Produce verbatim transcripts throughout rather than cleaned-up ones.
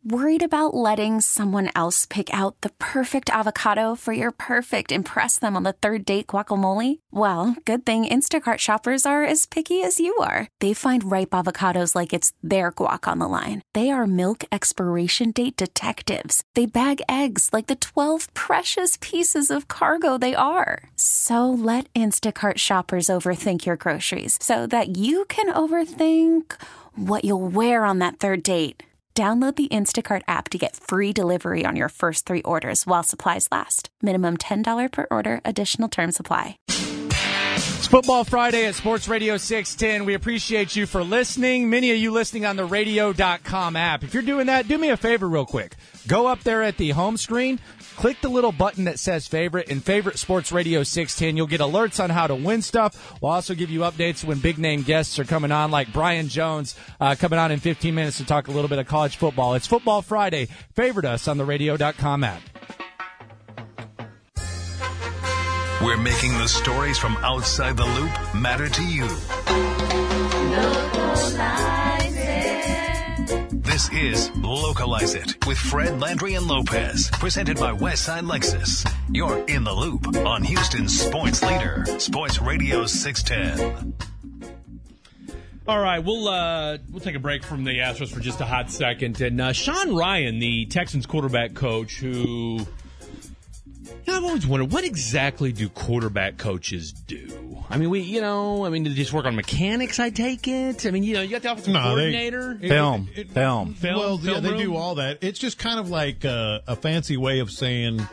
Worried about letting someone else pick out the perfect avocado for your perfect impress them on the third date guacamole? Well, good thing Instacart shoppers are as picky as you are. They find ripe avocados like it's their guac on the line. They are milk expiration date detectives. They bag eggs like the twelve precious pieces of cargo they are. So let Instacart shoppers overthink your groceries so that you can overthink what you'll wear on that third date. Download the Instacart app to get free delivery on your first three orders while supplies last. Minimum ten dollars per order. Additional terms apply. It's Football Friday at Sports Radio six ten. We appreciate you for listening. Many of you listening on the radio dot com app. If you're doing that, do me a favor real quick. Go up there at the home screen. Click the little button that says favorite and favorite Sports Radio six ten. You'll get alerts on how to win stuff. We'll also give you updates when big name guests are coming on, like Brian Jones uh, coming on in fifteen minutes to talk a little bit of college football. It's Football Friday. Favorite us on the radio dot com app. We're making the stories from outside the loop matter to you. This is Localize It with Fred, Landry, and Lopez, presented by Westside Lexus. You're in the loop on Houston's sports leader, Sports Radio six ten. All right, we'll uh, we'll take a break from the Astros for just a hot second. And uh, Sean Ryan, the Texans quarterback coach, who, you know, I've always wondered, what exactly do quarterback coaches do? I mean, we, you know, I mean, do they just work on mechanics, I take it? I mean, you know, you got the offensive No, coordinator. they- Film. It- it- Film. Film. Well, yeah, Film they room? do all that. It's just kind of like uh, a fancy way of saying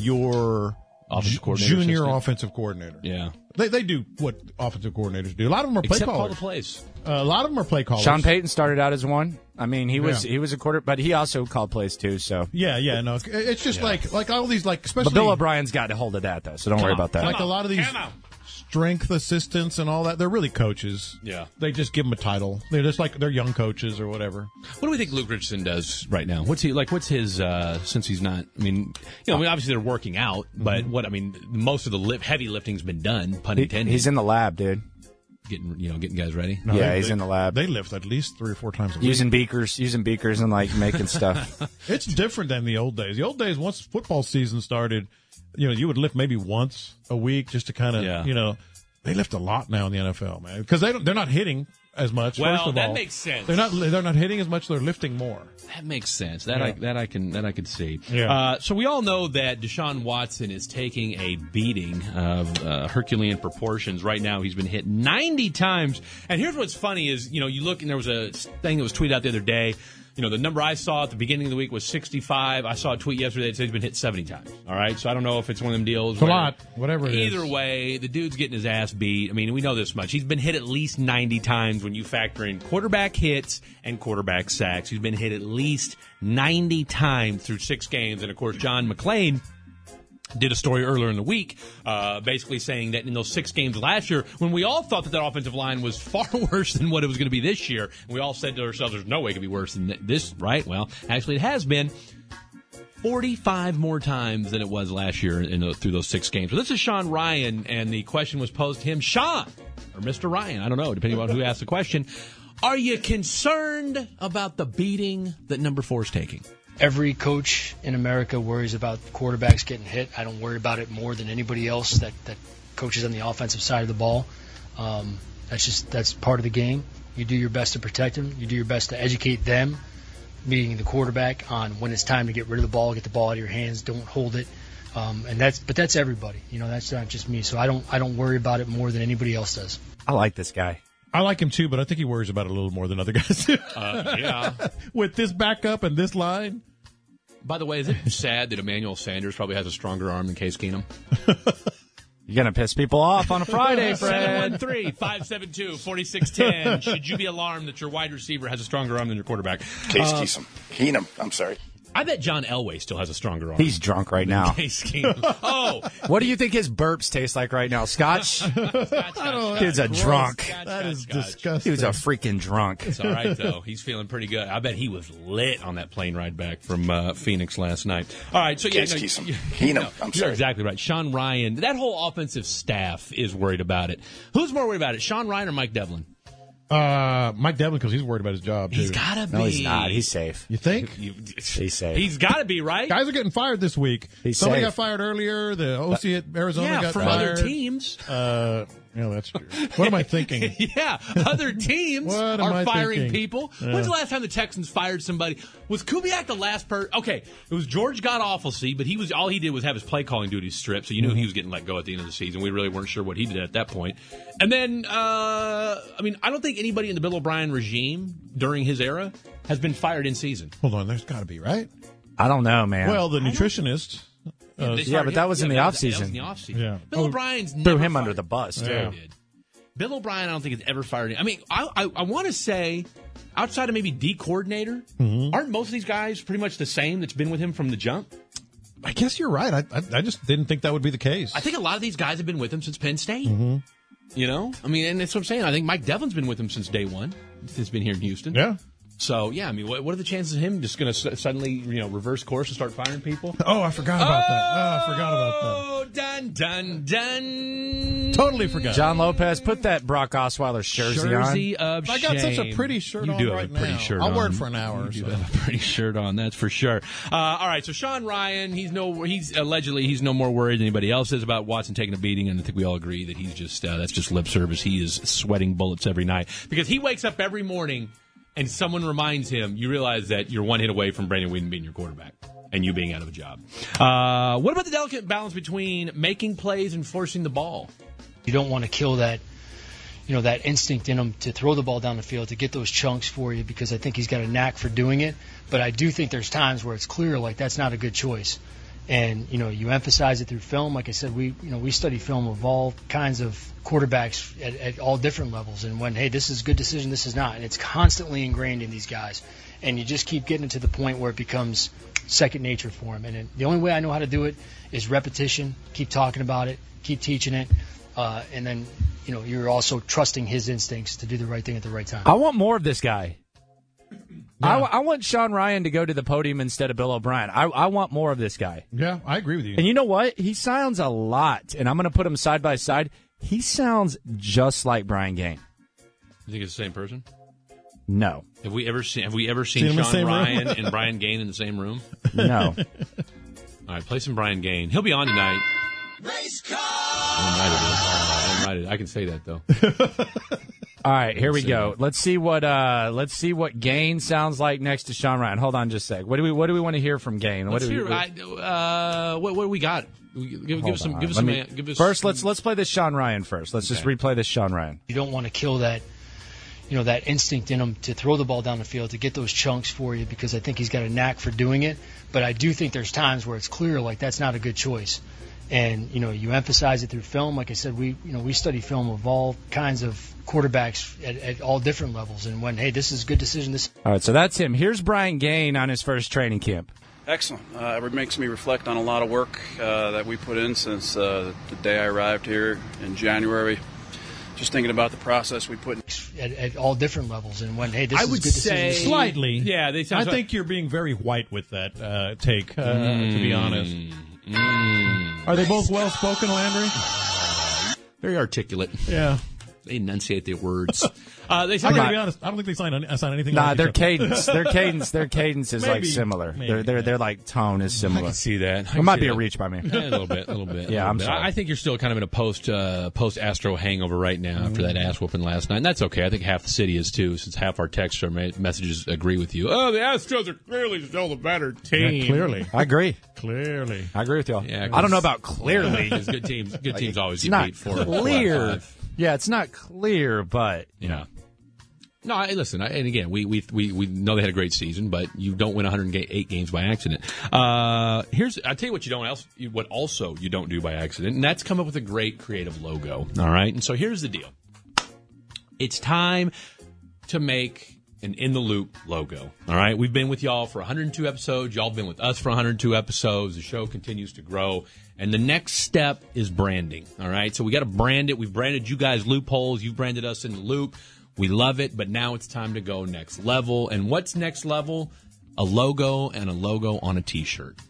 your Offensive ju- coordinator junior assistant. offensive coordinator. Yeah. They they do what offensive coordinators do. A lot of them are play Except call callers. the plays. Uh, a lot of them are play callers. Sean Payton started out as one. I mean, he was Yeah. he was a quarter, but he also called plays too. So, Yeah, yeah, no, it's just Yeah. like like all these like especially but Bill O'Brien's got a hold of that though. So don't worry about that. like a lot of these Come on. strength assistants and all that. They're really coaches. Yeah. They just give them a title. They're just like they're young coaches or whatever. What do we think Luke Richardson does right now? What's he like? What's his uh, since he's not? I mean, you know, I mean, obviously they're working out, but what I mean, most of the lift, heavy lifting's been done. Pun He- intended. he's in the lab, dude. getting you know getting guys ready. No, Yeah, they- he's they- in the lab. They lift at least three or four times a week. Using beakers, using beakers, and like making stuff. It's different than the old days. The old days, once football season started, you know, you would lift maybe once a week just to kind of, Yeah. you know, they lift a lot now in the N F L, man, because they don't, they're not hitting as much. Well, first of that all. makes sense. They're not they're not hitting as much. They're lifting more. That makes sense. That I Yeah. that I can that I can see. Yeah. Uh, so we all know that Deshaun Watson is taking a beating of uh, Herculean proportions. Right now, he's been hit ninety times. And here's what's funny is, you know, you look and there was a thing that was tweeted out the other day. You know, the number I saw at the beginning of the week was sixty-five. I saw a tweet yesterday that said he's been hit seventy times. All right, so I don't know if it's one of them deals. It's a where- lot, whatever it is. Either way, the dude's getting his ass beat. I mean, we know this much. He's been hit at least ninety times when you factor in quarterback hits and quarterback sacks. He's been hit at least ninety times through six games. And, of course, John McClain did a story earlier in the week uh, basically saying that in those six games last year, when we all thought that that offensive line was far worse than what it was going to be this year, and we all said to ourselves, there's no way it could be worse than this, right? Well, actually it has been forty-five more times than it was last year in the, through those six games. So this is Sean Ryan, and the question was posed to him, Sean, or Mister Ryan, I don't know, depending on who asked the question, are you concerned about the beating that number four is taking? Every coach in America worries about quarterbacks getting hit. I don't worry about it more than anybody else that, that coaches on the offensive side of the ball. Um, that's just that's part of the game. You do your best to protect them. You do your best to educate them, meaning the quarterback, on when it's time to get rid of the ball, get the ball out of your hands, don't hold it. Um, and that's but that's everybody. You know, that's not just me. So I don't I don't worry about it more than anybody else does. I like this guy. I like him too, but I think he worries about it a little more than other guys do. Uh, yeah. With this backup and this line. By the way, is it sad that Emmanuel Sanders probably has a stronger arm than Case Keenum? You're going to piss people off on a Friday, seven Fred. one three, five seven two, four six one zero. Should you be alarmed that your wide receiver has a stronger arm than your quarterback? Case Uh, Keenum. Keenum. I'm sorry. I bet John Elway still has a stronger arm. He's drunk right now. Case Keenum. Oh, What do you think his burps taste like right now? Scotch? Scotch, Scotch, Scotch. Dude's a drunk. Scotch, That Scotch, is Scotch. disgusting. Dude's a freaking drunk. It's all right, though. He's feeling pretty good. I bet he was lit on that plane ride back from uh, Phoenix last night. All right, so yeah, Case no, Keenum. you- Keenum. no, I'm you're sorry. exactly right. Sean Ryan, that whole offensive staff is worried about it. Who's more worried about it, Sean Ryan or Mike Devlin? Uh, Mike Devlin, because he's worried about his job, too. He's got to be. No, he's not. He's safe. You think? You- He's safe. He's got to be, right? Guys are getting fired this week. He's Somebody safe. got fired earlier. The O C at Arizona yeah, got from fired. other teams. Uh, yeah, that's true. What am I thinking? Yeah, other teams What am are I firing thinking? people. Yeah. When's the last time the Texans fired somebody? Was Kubiak the last person? Okay, it was George God-Awfulsey, but he was all he did was have his play calling duties stripped, so you knew he was getting let go at the end of the season. We really weren't sure what he did at that point. And then, uh, I mean, I don't think anybody in the Bill O'Brien regime during his era has been fired in season. Hold on, there's got to be, right? I don't know, man. Well, the nutritionist. Uh, They yeah, fired but him. that was in the that offseason. That was in the offseason. Yeah. Bill Oh, O'Brien's threw never him under fired- the bus, too. Yeah, he did. Bill O'Brien, I don't think has ever fired. I mean, I I, I want to say, outside of maybe D coordinator, Mm-hmm. aren't most of these guys pretty much the same that's been with him from the jump? I guess you're right. I, I I just didn't think that would be the case. I think a lot of these guys have been with him since Penn State. Mm-hmm. You know, I mean, and that's what I'm saying. I think Mike Devlin's been with him since day one. He's been here in Houston. Yeah. So yeah, I mean, what, what are the chances of him just going to s- suddenly, you know, reverse course and start firing people? Oh, I forgot about that. Oh, I forgot about Oh, dun dun dun. that. Totally forgot. John Lopez, put that Brock Osweiler jersey, Jersey of I got such a shame. pretty shirt you on do have right a pretty now. shirt I'll on. wear it for an hour or You so. do have a pretty shirt on, that's for sure. Uh, all right, so Sean Ryan, he's no, he's allegedly he's no more worried than anybody else is about Watson taking a beating, and I think we all agree that he's just uh, that's just lip service. He is sweating bullets every night because he wakes up every morning and someone reminds him. You realize that you're one hit away from Brandon Whedon being your quarterback and you being out of a job. Uh, what about the delicate balance between making plays and forcing the ball? You don't want to kill that, you know, that instinct in him to throw the ball down the field, to get those chunks for you, because I think he's got a knack for doing it. But I do think there's times where it's clear, like, that's not a good choice. And, you know, you emphasize it through film. Like I said, we, you know, we study film of all kinds of quarterbacks at, at all different levels. And when, hey, this is a good decision, this is not. And it's constantly ingrained in these guys. And you just keep getting it to the point where it becomes second nature for him. And it, the only way I know how to do it is repetition, keep talking about it, keep teaching it. Uh, and then, you know, you're also trusting his instincts to do the right thing at the right time. I want more of this guy. I, I want Sean Ryan to go to the podium instead of Bill O'Brien. I, I want more of this guy. Yeah, I agree with you. And you know what? He sounds a lot, and I'm going to put him side by side. He sounds just like Brian Gaine. You think it's the same person? No. Have we ever seen Have we ever seen Seen them in the Sean same room? Ryan and Brian Gaine in the same room? No. All right, play some Brian Gaine. He'll be on tonight. Race car. I'm right. I can say that though. All right, here we see go. that. Let's see what uh, let's see what Gaine sounds like next to Sean Ryan. Hold on, just a sec. What do we What do we want to hear from Gaine? What Let's do we, hear. I, uh, what, what do we got? Give, give hold us some. on. Give us Let some. me- uh, give us first, let's let's play this Sean Ryan first. Let's just Okay. replay this Sean Ryan. You don't want to kill that, you know, that instinct in him to throw the ball down the field, to get those chunks for you, because I think he's got a knack for doing it. But I do think there's times where it's clear, like, that's not a good choice. And, you know, you emphasize it through film. Like I said, we, you know, we study film of all kinds of quarterbacks at, at all different levels. And when, hey, this is a good decision, this All right, so that's him. Here's Brian Gaine on his first training camp. Excellent. Uh, it makes me reflect on a lot of work uh, that we put in since uh, the day I arrived here in January. Just thinking about the process we put in. at, at all different levels. And when, hey, this I is would a good decision, say- this is- Slightly. Yeah, they I sound. think you're being very white with that uh, take, uh, to be honest. Mm, Are they both well-spoken, Landry? very articulate. Yeah. They enunciate their words. Uh, they I sound gotta like be honest. I don't think they signed, any- signed anything. Nah, like their each other. cadence, their cadence, their cadence is like Maybe. similar. Maybe, Their their yeah. their like tone is I similar. can see that. I It might can be see a that. reach by me. Yeah, a little bit, a little bit. a Yeah, little I'm bit. sorry. I I think you're still kind of in a post uh, post Astro hangover right now after that ass whooping last night. And that's okay. I think half the city is too, since half our text or ma- messages agree with you. Oh, the Astros are clearly still the better team. Yeah, clearly. I agree. Clearly. I agree with y'all. Yeah, I don't know 'cause- about clearly. Because good teams, good teams always It's get not beat four, four out of clear. five. Yeah, it's not clear, but Yeah. No, I, listen, I, and again, we, we we we know they had a great season, but you don't win one hundred eight games by accident. Uh, here's I'll tell you what you don't else what also you don't do by accident, and that's come up with a great creative logo. All right, and so here's the deal: it's time to make an In the Loop logo. All right, we've been with y'all for one hundred two episodes. Y'all been with us for one hundred two episodes. The show continues to grow. And the next step is branding. All right, so we got to brand it. We've branded you guys Loopholes. You've branded us In the Loop. We love it, but now it's time to go next level. And what's next level? A logo and a logo on a T-shirt.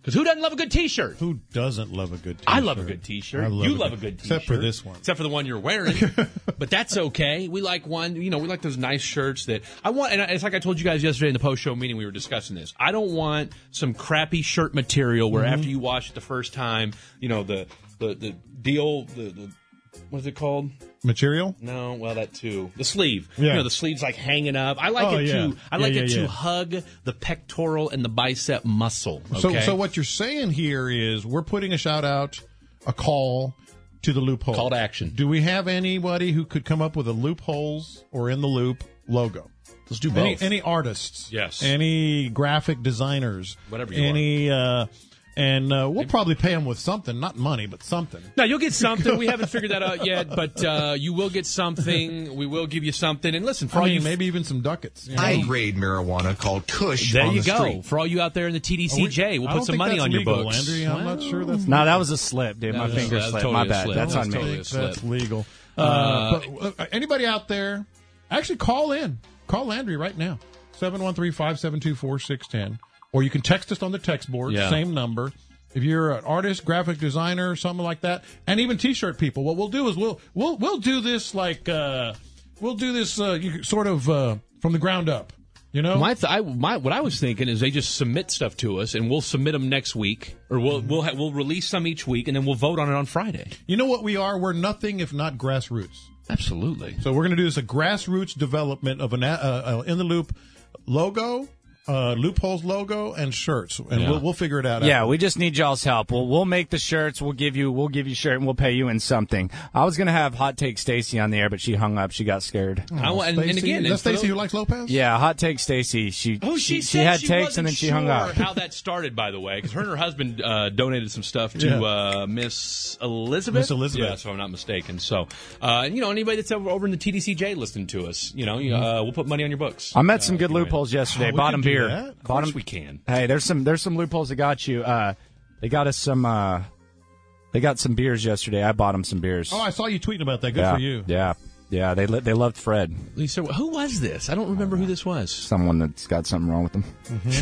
Because who doesn't love a good T-shirt? Who doesn't love a good T-shirt? I love a good T-shirt. I love you a love good, a good T-shirt. Except for this one. Except for the one you're wearing. But that's okay. We like one, you know, we like those nice shirts that I want. And it's like I told you guys yesterday in the post-show meeting, we were discussing this. I don't want some crappy shirt material where Mm-hmm. after you wash it the first time, you know, the, the, the deal, the, the, what is it called? Material? No, well, that too. The sleeve. Yeah. You know, the sleeve's like hanging up. I like Oh, it yeah. to I like Yeah, it yeah, to yeah. hug the pectoral and the bicep muscle. So, Okay? so what you're saying here is we're putting a shout out, a call to the loophole. Call to action. Do we have anybody who could come up with a loopholes or in the loop logo? Let's do both. Any, any artists? Yes. Any graphic designers? Whatever you any, uh, and uh, we'll probably pay them with something, not money, but something. No, you'll get something. We haven't figured that out yet, but uh, you will get something. We will give you something. And listen, for I all mean, you maybe even some ducats. You know? High grade marijuana called Kush. there on you the go. street. For all you out there in the T D C J, we'll I put don't some think money that's on your legal, books. Landry. I'm not sure that's No, that was a slip, dude. My That was- finger that's slipped. totally My a bad. slip. That's That's on totally me. a slip. That's legal. Uh, Uh, but uh, anybody out there, actually call in. Call Landry right now. seven one three, five seven two, four six one zero. Or you can text us on the text board, Yeah. same number. If you're an artist, graphic designer, something like that, and even T-shirt people, what we'll do is we'll we'll we'll do this like uh, we'll do this uh, you, sort of uh, from the ground up. You know, My, th- I, my what I was thinking is they just submit stuff to us, and we'll submit them next week, or we'll we'll ha- we'll release some each week, and then we'll vote on it on Friday. you know what we are? We're nothing if not grassroots. Absolutely. So we're going to do this a grassroots development of an uh, uh, in the loop logo, uh, loopholes logo, and shirts, and Yeah. we'll we'll figure it out. Yeah, after. we just need y'all's help. We'll we'll make the shirts. We'll give you we'll give you shirt and we'll pay you in something. I was gonna have Hot Take Stacy on the air, but she hung up. She got scared. I want, and, and Stacey- again, is and that for Stacy those- who likes Lopez? Yeah, Hot Take Stacy. She Oh, she, she, she said had she takes wasn't and then she sure hung up. How that started, by the way, because her and her husband uh, donated some stuff to Yeah. uh, Miss Elizabeth. Miss Elizabeth. Yes, if I'm not mistaken. So, uh, you know, anybody that's over, over in the T D C J listening to us, you know, you, uh, we'll put money on your books. I met some Uh, good if you win. loopholes yesterday. Oh, we Bottom can do beer. that. Of Of Bottom. course we can. Hey, there's some there's some loopholes that got you. Uh, they got us some. Uh, they got some beers yesterday. I bought them some beers. Oh, I saw you tweeting about that. Good yeah, for you. Yeah, yeah. They li- they loved Fred. Lisa, who was this? I don't remember who this was. Someone that's got something wrong with them.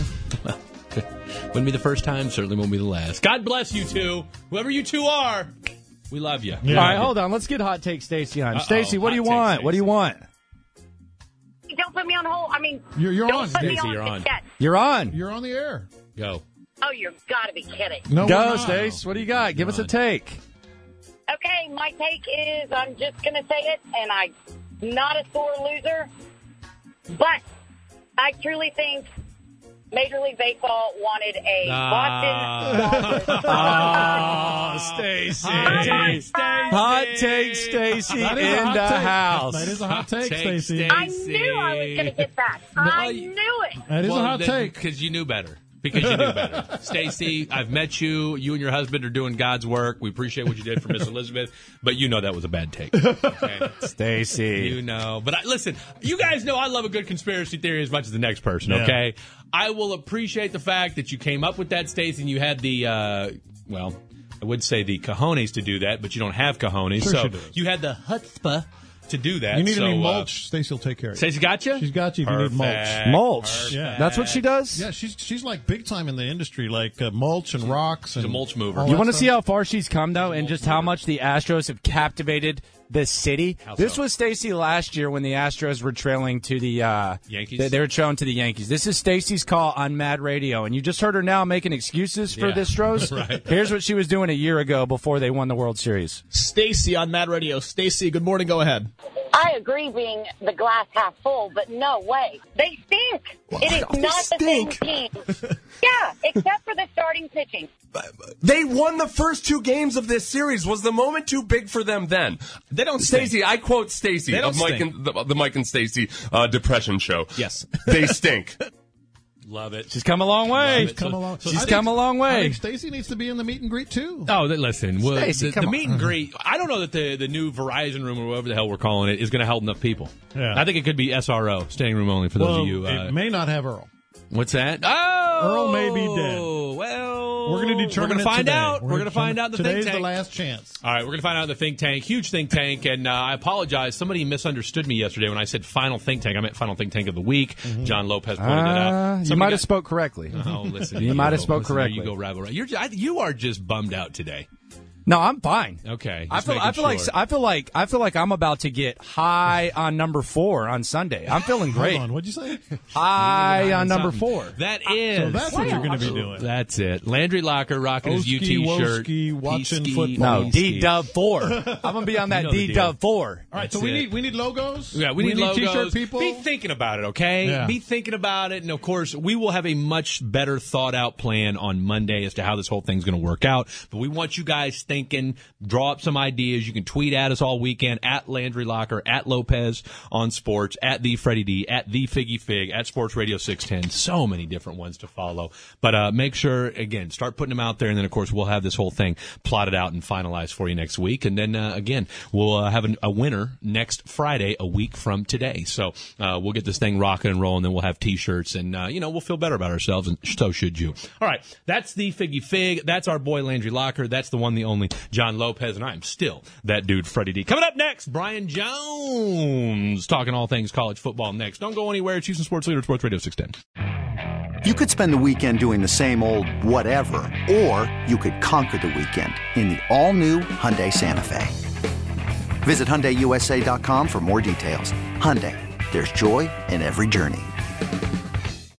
Wouldn't be the first time. Certainly won't be the last. God bless you two. Whoever you two are, we love you. Yeah. All right, hold on. Let's get Hot Take Stacy on. Uh-oh, Stacy, what do you Hot Take want? What do you Stacey. want? Don't put me on hold. I mean, You're, you're don't on. put me Stacey, on you're on. yet. You're on. You're on the air. Go. Oh, you've got to be kidding. No, we're Go, not. Stace. What do you got? Give us a take. Okay, my take is I'm just going to say it, and I'm not a sore loser, but I truly think Major League Baseball wanted a Ah. Boston. Oh, Stacy. Hot Hot Take Stacy That is a in hot the take. house. That is a hot take, take, Stacy. Stacy. I knew I was going to get that. I you- knew it. That is a hot take. Because you knew better. Because you knew better. Stacy, I've met you. You and your husband are doing God's work. We appreciate what you did for Miss Elizabeth, but you know that was a bad take. Okay? Stacy. You know. But I, listen, you guys know I love a good conspiracy theory as much as the next person, Yeah. okay? I will appreciate the fact that you came up with that, Stacy, and you had the, uh, well, I would say the cojones to do that, but you don't have cojones. Sure so she does. you had the chutzpah to do that. You need so, any uh, mulch. Stacy will take care of you. Stacey got you? She's got you if you need mulch. Perfect. Mulch. Yeah. That's what she does? Yeah, she's she's like big time in the industry, like uh, mulch and rocks. And a mulch mover. all You that want to stuff. see how far she's come, though, and just how much the Astros have captivated the city? How This so? was Stacy last year when the Astros were trailing to the uh, Yankees? They, they were trailing to the Yankees. This is Stacy's call on Mad Radio, and you just heard her now making excuses for Yeah. the Astros. Right. Here's what she was doing a year ago before they won the World Series. Stacy on Mad Radio. Stacy, good morning. Go ahead. I agree being the glass half full, but no way. They stink. It is they not stink. the same team. Yeah, except for the starting pitching. They won the first two games of this series. Was the moment too big for them then? They don't stink. Stacy, I quote Stacy They don't of Mike stink. and the, the Mike and Stacy uh, depression show. Yes. They stink. Love it. She's come a long way. Love it. Come So- along. She's I think- come a long way. I think Stacy needs to be in the meet and greet too. Oh, th- listen. Well, Stacey, the, come the on. meet and greet. I don't know that the, the new Verizon room or whatever the hell we're calling it is going to hold enough people. Yeah. I think it could be S R O, standing room only, for those Well, of you. Uh, it may not have Earl. what's that? Oh, Earl may be dead. Well, We're going to determine We're going to find today. out. We're, We're going to find out in the Today's think tank. the last chance. All right, we're going to find out in the think tank. Huge think tank. And uh, I apologize. Somebody misunderstood me yesterday when I said final think tank. I meant final think tank of the week. Mm-hmm. John Lopez pointed uh, that out. You might have spoke correctly. Oh, listen. you might have spoke listen, correctly. There you go, Rabble. You're, I, you are just bummed out today. No, I'm fine. Okay, I feel. I feel sure. like. I feel like. I feel like I'm about to get high on number four on Sunday. I'm feeling great. Hold on. What'd you say? High on number something. four. That is. So that's what you're going to be doing. That's it. Landry Locker rocking his U Oski, T shirt. Woski, watching P-ski, football. No, P-ski. D Dub four. I'm gonna be on that You know the D deal. Dub four. All right, That's so we it. need we need logos. Yeah, we, we need, logos. T-shirt people. Be thinking about it, okay? Yeah. Be thinking about it, and of course, we will have a much better thought out plan on Monday as to how this whole thing's going to work out. But we want you guys thinking. Draw up some ideas. You can tweet at us all weekend at Landry Locker, at Lopez on Sports, at the Freddie D, at the Figgy Fig, at Sports Radio six ten. So many different ones to follow. But uh, make sure again, start putting them out there, and then of course we'll have this whole thing plotted out and finalized for you next week. And then uh, again, we'll uh, have an, a winner next Friday, a week from today. So uh, we'll get this thing rocking and rolling. Then we'll have T-shirts, and uh, you know we'll feel better about ourselves, and so should you. All right, that's the Figgy Fig. That's our boy Landry Locker. That's the one, the only John Lopez, and I'm still that dude Freddie D. Coming up next, Brian Jones talking all things college football. Next, don't go anywhere. It's Houston Sports Leader, Sports Radio six ten. You could spend the weekend doing the same old whatever, or you could conquer the weekend in the all-new Hyundai Santa Fe. Visit Hyundai U S A dot com for more details. Hyundai, there's joy in every journey.